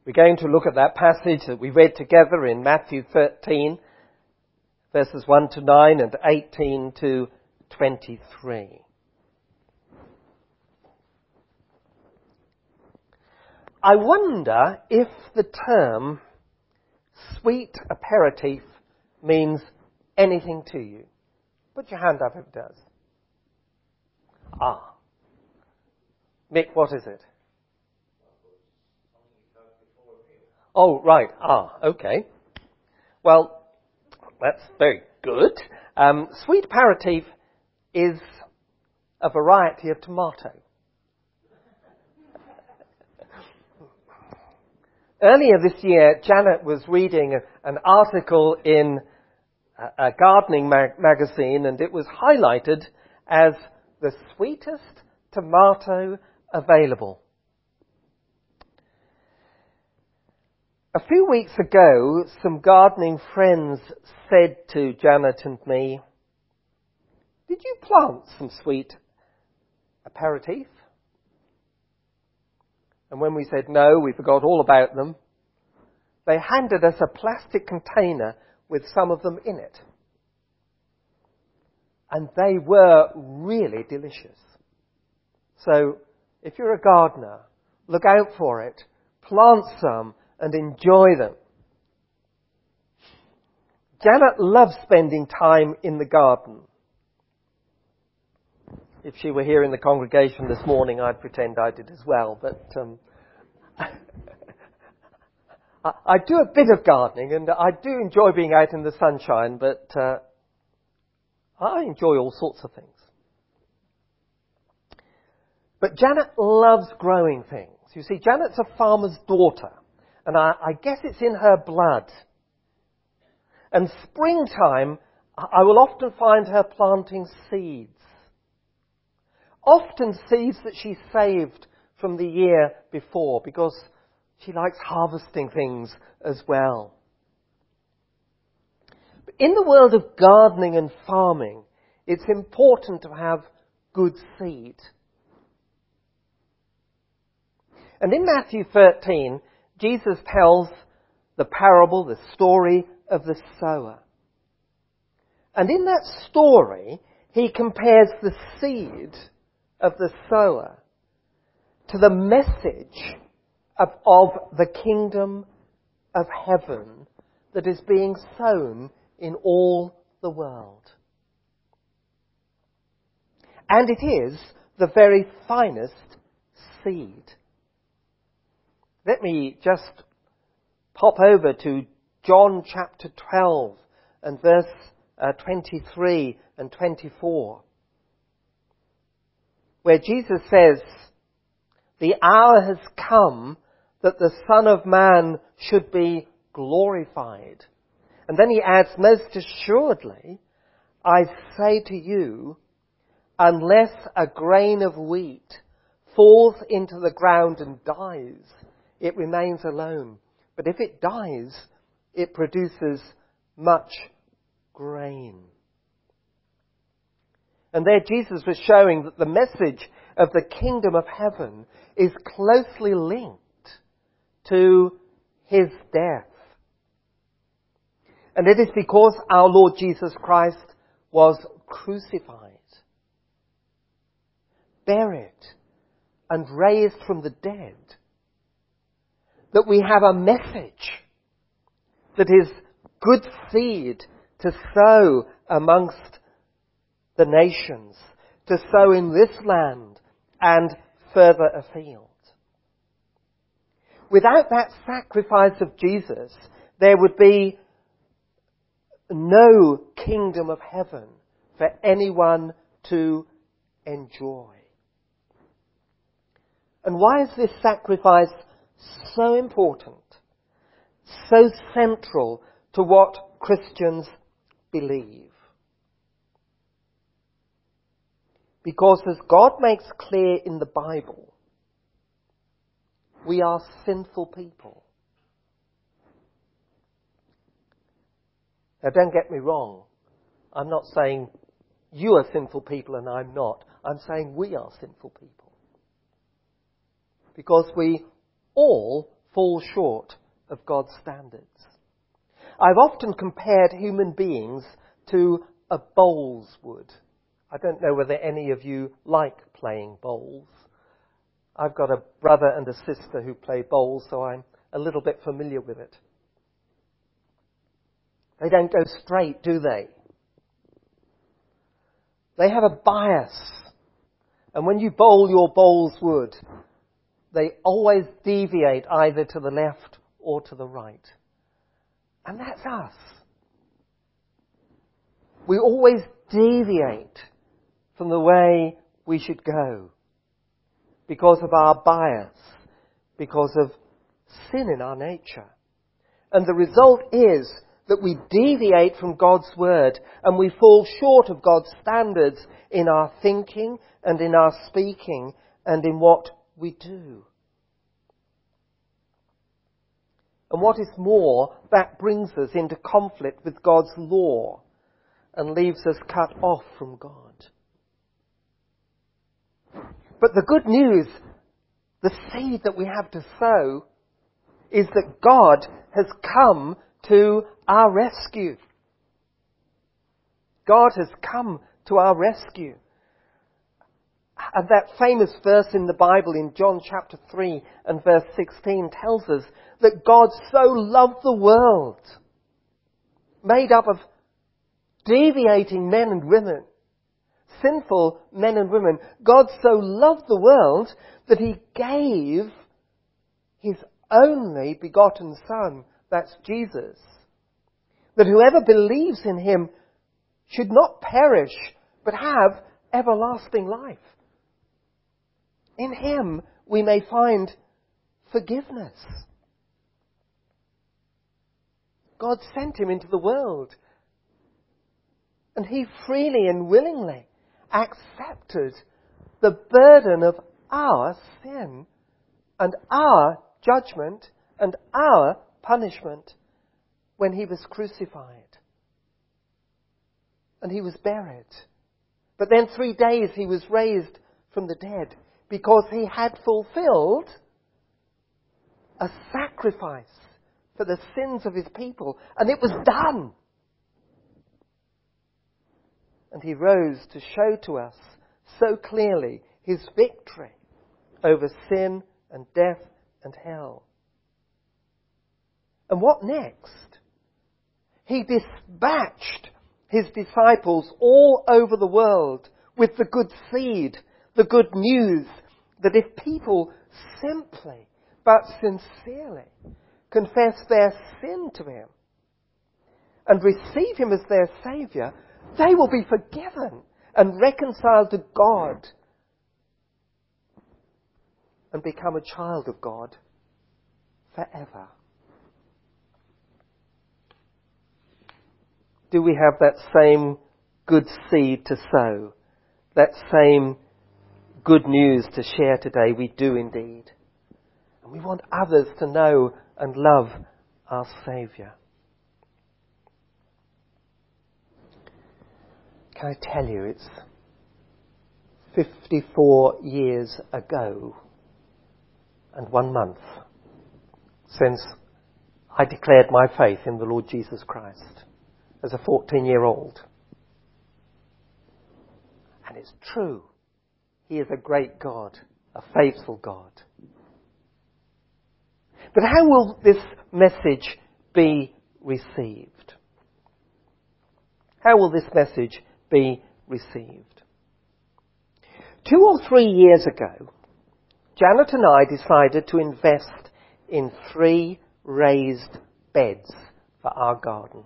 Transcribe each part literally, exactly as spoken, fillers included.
We're going to look at that passage that we read together in Matthew thirteen, verses one to nine and eighteen to twenty-three. I wonder if the term sweet aperitif means anything to you. Put your hand up if it does. Ah. Mick, what is it? Oh, right. Ah, okay. Well, that's very good. Um, sweet aperitif is a variety of tomato. Earlier this year, Janet was reading a, an article in a, a gardening mag- magazine, and it was highlighted as the sweetest tomato available. A few weeks ago, some gardening friends said to Janet and me, "Did you plant some sweet aperitif?" And when we said no, we forgot all about them, they handed us a plastic container with some of them in it. And they were really delicious. So, if you're a gardener, look out for it, plant some and enjoy them. Janet loves spending time in the garden. If she were here in the congregation this morning, I'd pretend I did as well. But um, I, I do a bit of gardening, and I do enjoy being out in the sunshine, but uh, I enjoy all sorts of things. But Janet loves growing things. You see, Janet's a farmer's daughter, and I, I guess it's in her blood. And springtime, I will often find her planting seeds. Often seeds that she saved from the year before, because she likes harvesting things as well. But in the world of gardening and farming, it's important to have good seed. And in Matthew thirteen, Jesus tells the parable, the story of the sower. And in that story, he compares the seed of the sower to the message of, of the kingdom of heaven that is being sown in all the world. And it is the very finest seed. Let me just pop over to John chapter twelve and verse uh, twenty-three and twenty-four, where Jesus says, "The hour has come that the Son of Man should be glorified." And then he adds, "Most assuredly, I say to you, unless a grain of wheat falls into the ground and dies, it remains alone. But if it dies, it produces much grain." And there Jesus was showing that the message of the kingdom of heaven is closely linked to his death. And it is because our Lord Jesus Christ was crucified, buried, and raised from the dead that we have a message that is good seed to sow amongst the nations, to sow in this land and further afield. Without that sacrifice of Jesus, there would be no kingdom of heaven for anyone to enjoy. And why is this sacrifice so important, so central to what Christians believe? Because as God makes clear in the Bible, we are sinful people. Now don't get me wrong. I'm not saying you are sinful people and I'm not. I'm saying we are sinful people. Because we all fall short of God's standards. I've often compared human beings to a bowls would. I don't know whether any of you like playing bowls. I've got a brother and a sister who play bowls, so I'm a little bit familiar with it. They don't go straight, do they? They have a bias. And when you bowl your bowls wood, they always deviate either to the left or to the right. And that's us. We always deviate from the way we should go because of our bias, because of sin in our nature. And the result is that we deviate from God's word and we fall short of God's standards in our thinking and in our speaking and in what we do. And what is more, that brings us into conflict with God's law and leaves us cut off from God. But the good news, the seed that we have to sow, is that God has come to our rescue. God has come to our rescue. And that famous verse in the Bible in John chapter three and verse sixteen tells us that God so loved the world, made up of deviating men and women, sinful men and women. God so loved the world that he gave his only begotten Son, that's Jesus, that whoever believes in him should not perish but have everlasting life. In him we may find forgiveness. God sent him into the world, and he freely and willingly accepted the burden of our sin and our judgment and our punishment when he was crucified. And he was buried. But then three days he was raised from the dead because he had fulfilled a sacrifice for the sins of his people. And it was done. And he rose to show to us so clearly his victory over sin and death and hell. And what next? He dispatched his disciples all over the world with the good seed, the good news, that if people simply but sincerely confess their sin to him and receive him as their Saviour, they will be forgiven and reconciled to God and become a child of God forever. Do we have that same good seed to sow? That same good news to share today? We do indeed. And we want others to know and love our Saviour. Can I tell you, it's fifty-four years ago and one month since I declared my faith in the Lord Jesus Christ as a fourteen-year-old. And it's true. He is a great God, a faithful God. But how will this message be received? How will this message be received? Two or three years ago, Janet and I decided to invest in three raised beds for our garden.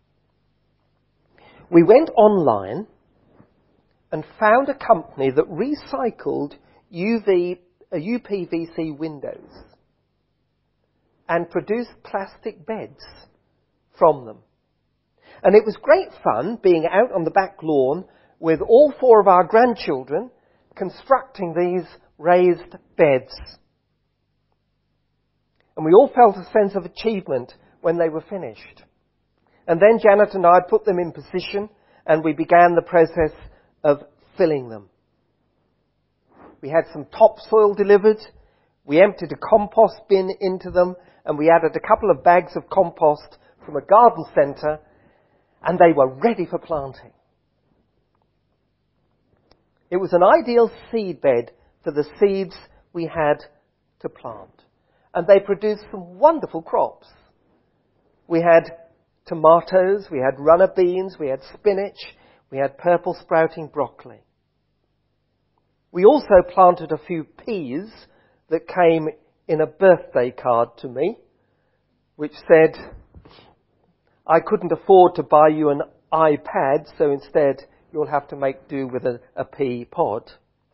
We went online and found a company that recycled U V, uh, U P V C windows and produced plastic beds from them. And it was great fun being out on the back lawn with all four of our grandchildren constructing these raised beds. And we all felt a sense of achievement when they were finished. And then Janet and I put them in position and we began the process of filling them. We had some topsoil delivered. We emptied a compost bin into them, and we added a couple of bags of compost from a garden centre, and they were ready for planting. It was an ideal seed bed for the seeds we had to plant. And they produced some wonderful crops. We had tomatoes, we had runner beans, we had spinach, we had purple sprouting broccoli. We also planted a few peas that came in a birthday card to me, which said, I couldn't afford to buy you an iPad, so instead you'll have to make do with a, a pea pod.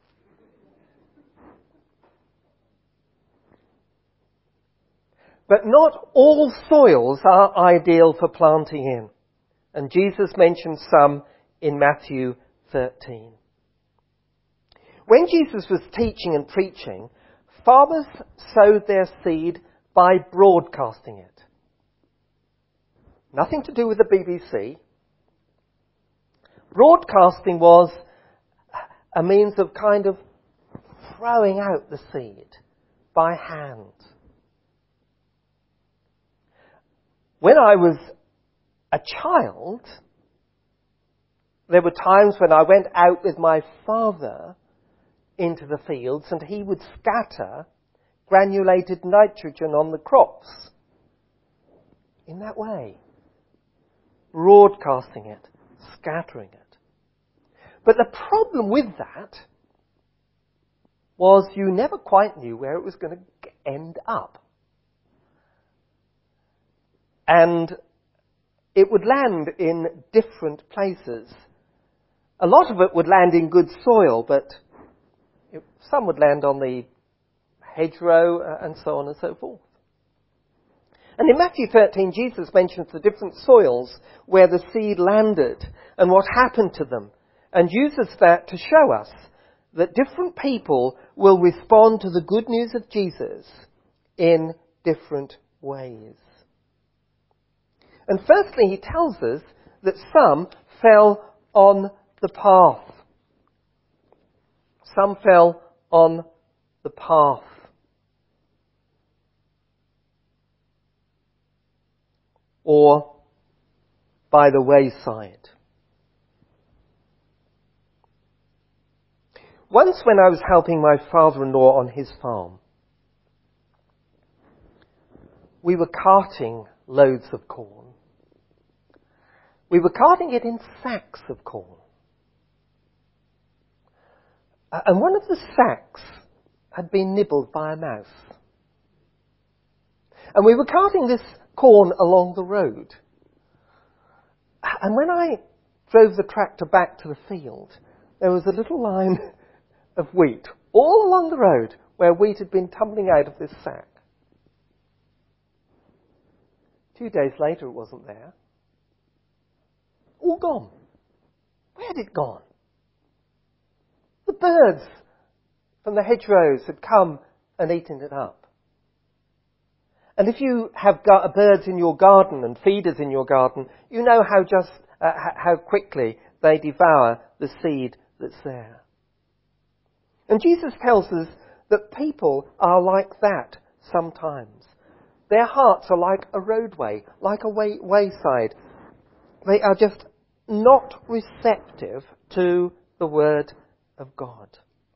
But not all soils are ideal for planting in. And Jesus mentions some in Matthew thirteen. When Jesus was teaching and preaching, farmers sowed their seed by broadcasting it. Nothing to do with the B B C. Broadcasting was a means of kind of throwing out the seed by hand. When I was a child, there were times when I went out with my father into the fields and he would scatter granulated nitrogen on the crops. In that way. Broadcasting it, scattering it. But the problem with that was you never quite knew where it was going to end up. And it would land in different places. A lot of it would land in good soil, but it, some would land on the hedgerow uh, and so on and so forth. And in Matthew thirteen, Jesus mentions the different soils where the seed landed and what happened to them, and uses that to show us that different people will respond to the good news of Jesus in different ways. And firstly, he tells us that some fell on the path. Some fell on the path. Or by the wayside. Once when I was helping my father-in-law on his farm, we were carting loads of corn. We were carting it in sacks of corn. And one of the sacks had been nibbled by a mouse. And we were carting this corn along the road. And when I drove the tractor back to the field, there was a little line of wheat all along the road where wheat had been tumbling out of this sack. Two days later, it wasn't there. All gone. Where had it gone? The birds from the hedgerows had come and eaten it up. And if you have got birds in your garden and feeders in your garden, you know how just uh, how quickly they devour the seed that's there. And Jesus tells us that people are like that sometimes. Their hearts are like a roadway, like a way, wayside. They are just not receptive to the Word of God.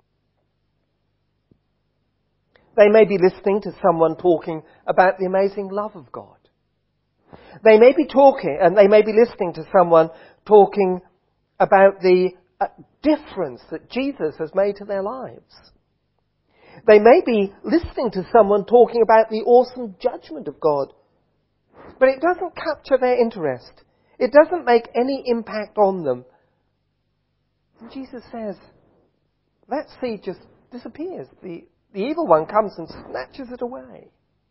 They may be listening to someone talking about the amazing love of God. They may be talking, and they may be listening to someone talking about the uh, difference that Jesus has made to their lives. They may be listening to someone talking about the awesome judgment of God. But it doesn't capture their interest. It doesn't make any impact on them. And Jesus says, that seed just disappears. The, the evil one comes and snatches it away.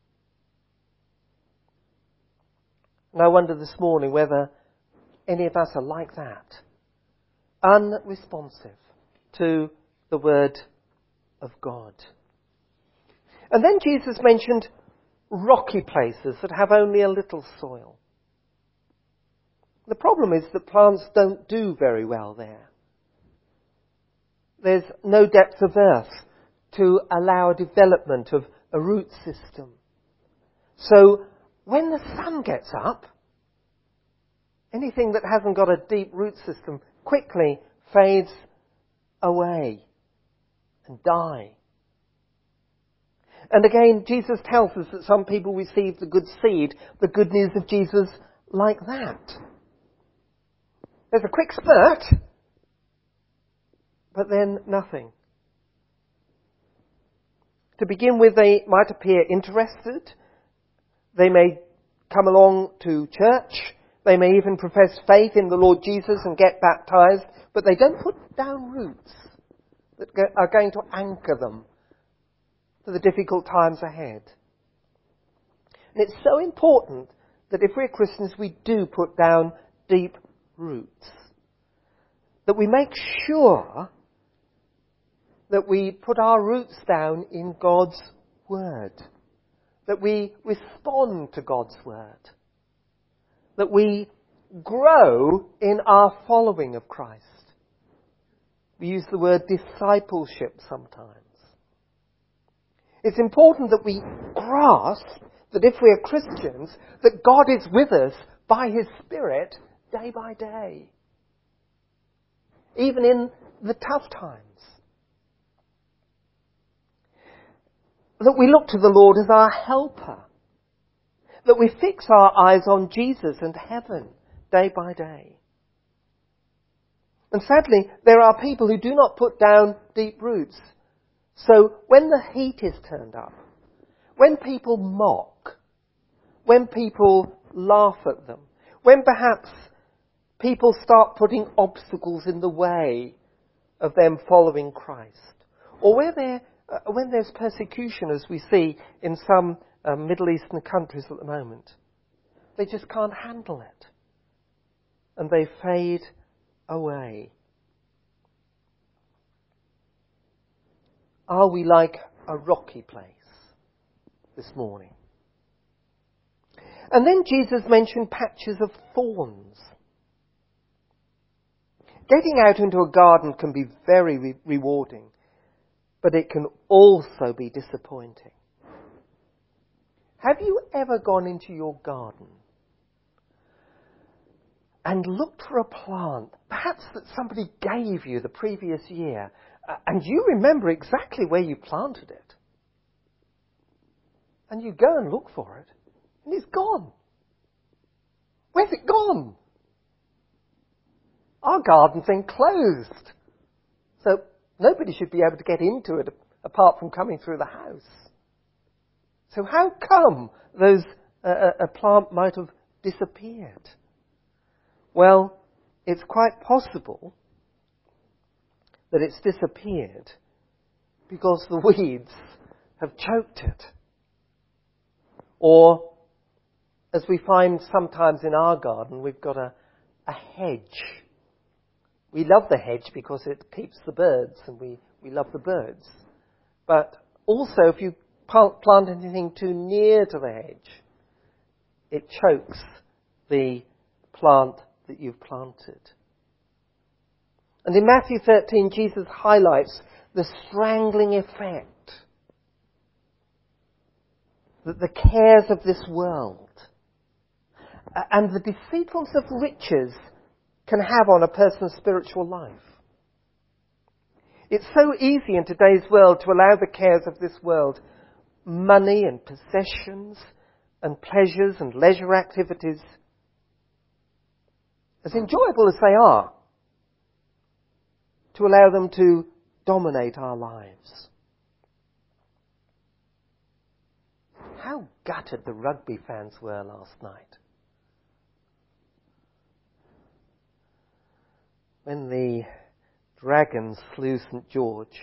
And I wonder this morning whether any of us are like that. Unresponsive to the Word of God. And then Jesus mentioned rocky places that have only a little soil. The problem is that plants don't do very well there. There's no depth of earth to allow a development of a root system. So when the sun gets up, anything that hasn't got a deep root system quickly fades away and die. And again, Jesus tells us that some people receive the good seed, the good news of Jesus, like that. There's a quick spurt, but then nothing. To begin with, they might appear interested. They may come along to church. They may even profess faith in the Lord Jesus and get baptized, but they don't put down roots that are going to anchor them for the difficult times ahead. And it's so important that if we're Christians, we do put down deep roots. That we make sure that we put our roots down in God's Word. That we respond to God's Word. That we grow in our following of Christ. We use the word discipleship sometimes. It's important that we grasp that if we are Christians, that God is with us by His Spirit day by day. Even in the tough times. That we look to the Lord as our helper. That we fix our eyes on Jesus and heaven day by day. And sadly, there are people who do not put down deep roots. So when the heat is turned up, when people mock, when people laugh at them, when perhaps people start putting obstacles in the way of them following Christ, or where there, uh, when there's persecution, as we see in some uh, Middle Eastern countries at the moment, they just can't handle it. And they fade away. Are we like a rocky place this morning? And then Jesus mentioned patches of thorns. Getting out into a garden can be very re- rewarding, but it can also be disappointing. Have you ever gone into your garden and looked for a plant, perhaps that somebody gave you the previous year, uh, and you remember exactly where you planted it? And you go and look for it, and it's gone. Where's it gone? Our garden's enclosed, so nobody should be able to get into it apart from coming through the house. So how come those uh, a plant might have disappeared? Well, it's quite possible that it's disappeared because the weeds have choked it. Or, as we find sometimes in our garden, we've got a, a hedge. We love the hedge because it keeps the birds, and we, we love the birds. But also, if you plant anything too near to the hedge, it chokes the plant that you've planted. And in Matthew thirteen, Jesus highlights the strangling effect that the cares of this world and the deceitfulness of riches can have on a person's spiritual life. It's so easy in today's world to allow the cares of this world, money and possessions and pleasures and leisure activities, as enjoyable as they are, to allow them to dominate our lives. How gutted the rugby fans were last night when the Dragons slew St George.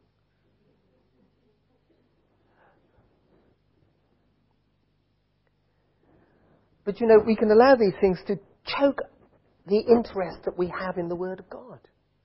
But you know, we can allow these things to choke the interest that we have in the Word of God.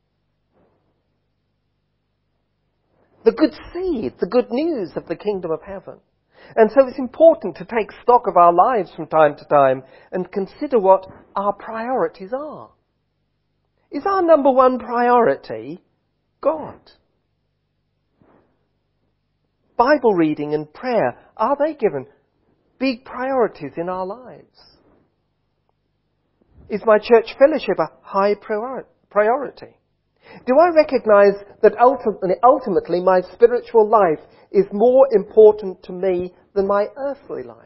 The good seed, the good news of the kingdom of heaven. And so it's important to take stock of our lives from time to time and consider what our priorities are. Is our number one priority God? Bible reading and prayer, are they given big priorities in our lives? Is my church fellowship a high priority? Do I recognize that ultimately, ultimately my spiritual life is more important to me than my earthly life?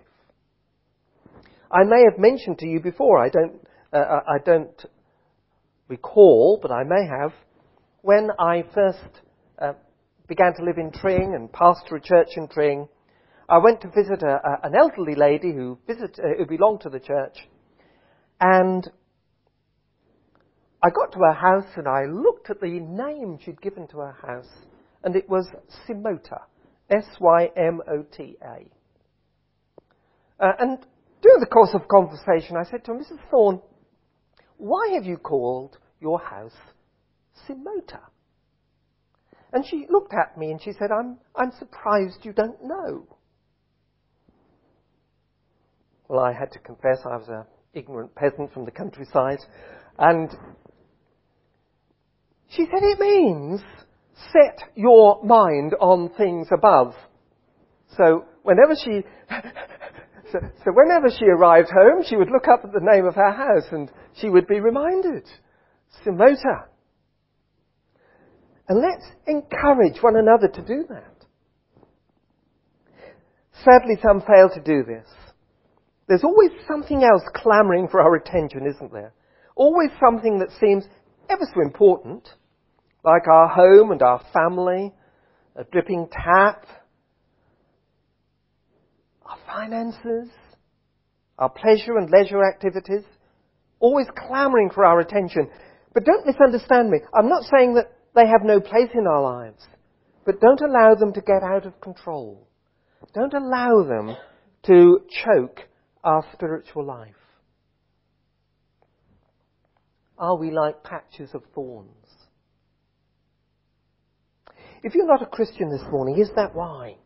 I may have mentioned to you before, I don't, uh, I don't recall, but I may have, when I first uh, began to live in Tring and pastor a church in Tring, I went to visit a, a, an elderly lady who, visit, uh, who belonged to the church, and I got to her house and I looked at the name she'd given to her house, and it was Symota, S Y M O T A. Uh, and during the course of conversation, I said to her, Missus Thorne, why have you called your house Symota? And she looked at me and she said, I'm, I'm surprised you don't know. Well, I had to confess I was an ignorant peasant from the countryside. And she said, it means set your mind on things above. So whenever she... So, so whenever she arrived home, she would look up at the name of her house and she would be reminded, Symota. And let's encourage one another to do that. Sadly, some fail to do this. There's always something else clamouring for our attention, isn't there? Always something that seems ever so important, like our home and our family, a dripping tap, our finances, our pleasure and leisure activities, always clamouring for our attention. But don't misunderstand me. I'm not saying that they have no place in our lives, but don't allow them to get out of control. Don't allow them to choke our spiritual life. Are we like patches of thorns? If you're not a Christian this morning, is that why?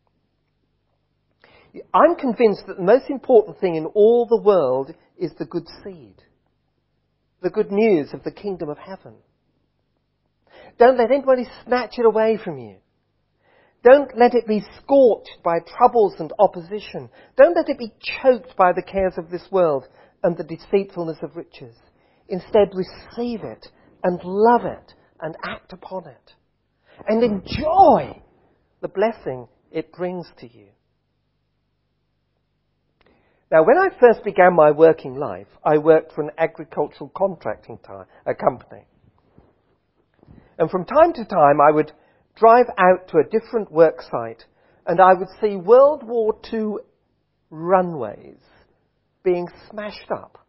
I'm convinced that the most important thing in all the world is the good seed. The good news of the kingdom of heaven. Don't let anybody snatch it away from you. Don't let it be scorched by troubles and opposition. Don't let it be choked by the cares of this world and the deceitfulness of riches. Instead, receive it and love it and act upon it. And enjoy the blessing it brings to you. Now, when I first began my working life, I worked for an agricultural contracting time, a company. And from time to time, I would drive out to a different work site, and I would see World War Two runways being smashed up.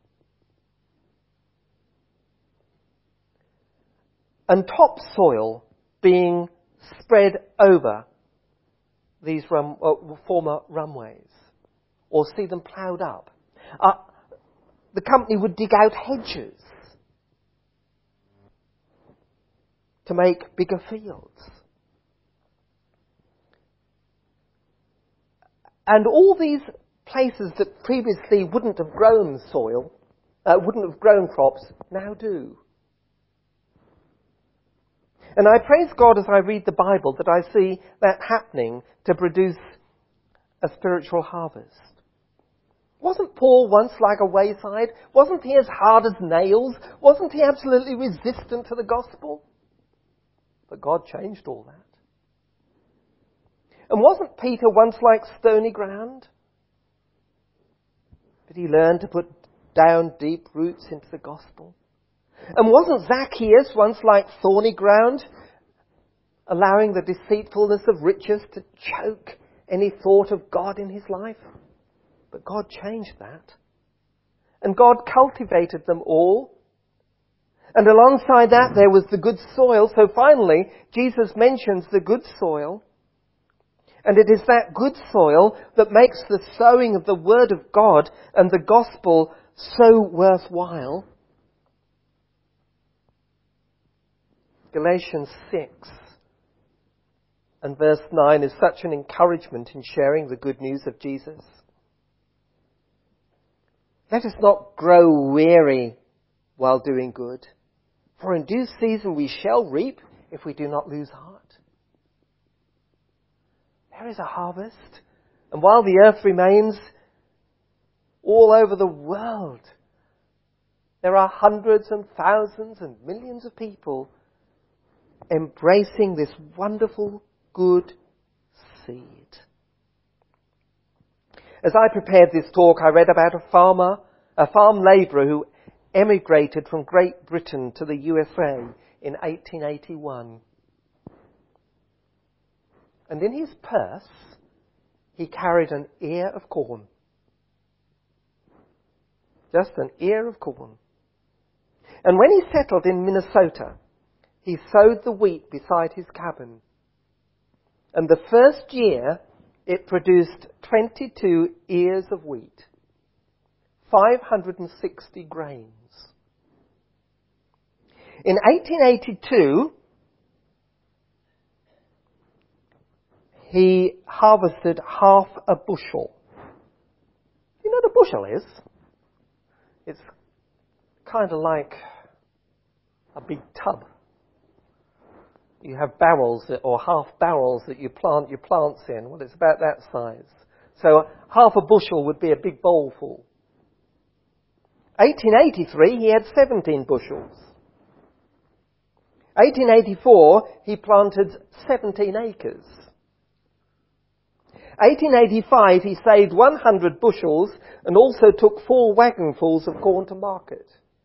And topsoil being spread over these run, uh, former runways, or see them ploughed up. Uh, the company would dig out hedges to make bigger fields. And all these places that previously wouldn't have grown soil, uh, wouldn't have grown crops, now do. And I praise God as I read the Bible that I see that happening to produce a spiritual harvest. Wasn't Paul once like a wayside? Wasn't he as hard as nails? Wasn't he absolutely resistant to the gospel? But God changed all that. And wasn't Peter once like stony ground? Did he learn to put down deep roots into the gospel? And wasn't Zacchaeus once like thorny ground, allowing the deceitfulness of riches to choke any thought of God in his life? But God changed that. And God cultivated them all. And alongside that there was the good soil. So finally, Jesus mentions the good soil. And it is that good soil that makes the sowing of the Word of God and the gospel so worthwhile. Galatians six and verse nine is such an encouragement in sharing the good news of Jesus. Let us not grow weary while doing good, for in due season we shall reap if we do not lose heart. there is a harvest. And while the earth remains, all over the world, there are hundreds and thousands and millions of people embracing this wonderful, good seed. As I prepared this talk, I read about a farmer, a farm labourer who emigrated from Great Britain to the U S A in eighteen eighty-one. And in his purse, he carried an ear of corn. Just an ear of corn. And when he settled in Minnesota, he sowed the wheat beside his cabin. And the first year, it produced twenty-two ears of wheat, five hundred sixty grains. In eighteen eighty-two, he harvested half a bushel. You know what a bushel is? It's kind of like a big tub. You have barrels that, or half barrels that you plant your plants in. Well, it's about that size. So half a bushel would be a big bowl full. eighteen eighty-three, he had seventeen bushels. eighteen eighty-four, he planted seventeen acres. eighteen eighty-five, he saved one hundred bushels and also took four wagonfuls of corn to market.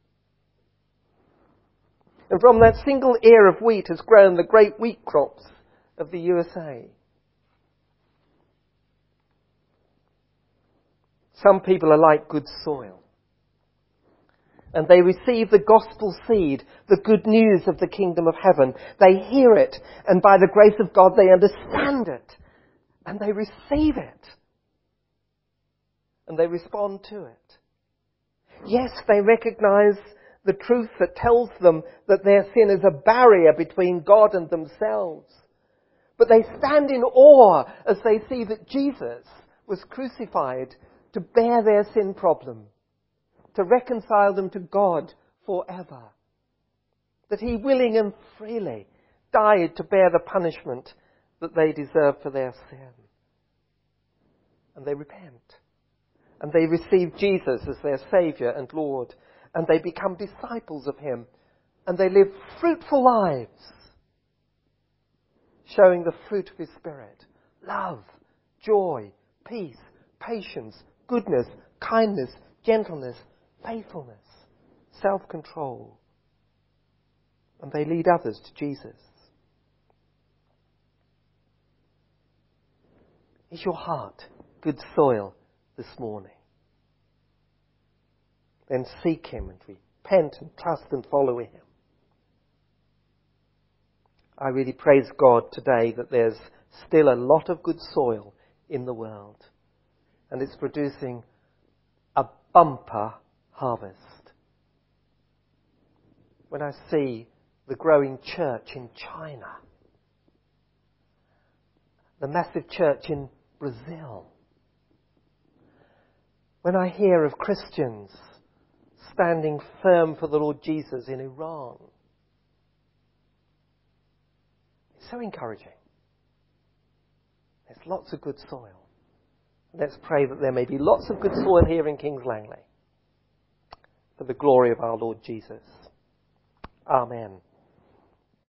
And from that single ear of wheat has grown the great wheat crops of the U S A. Some people are like good soil. And they receive the gospel seed, the good news of the kingdom of heaven. They hear it, and by the grace of God they understand it. And they receive it. And they respond to it. Yes, they recognize the truth that tells them that their sin is a barrier between God and themselves. But they stand in awe as they see that Jesus was crucified to bear their sin problem, to reconcile them to God forever. That he willing and freely died to bear the punishment that they deserve for their sin. And they repent. And they receive Jesus as their Saviour and Lord. And they become disciples of him. And they live fruitful lives, showing the fruit of his Spirit. Love, joy, peace, patience, goodness, kindness, gentleness, faithfulness, self-control. And they lead others to Jesus. Is your heart good soil this morning? Then seek him and repent and trust and follow him. I really praise God today that there's still a lot of good soil in the world. And it's producing a bumper harvest. When I see the growing church in China, the massive church in Brazil, when I hear of Christians standing firm for the Lord Jesus in Iran, it's so encouraging. There's lots of good soil. Let's pray that there may be lots of good soil here in Kings Langley for the glory of our Lord Jesus. Amen.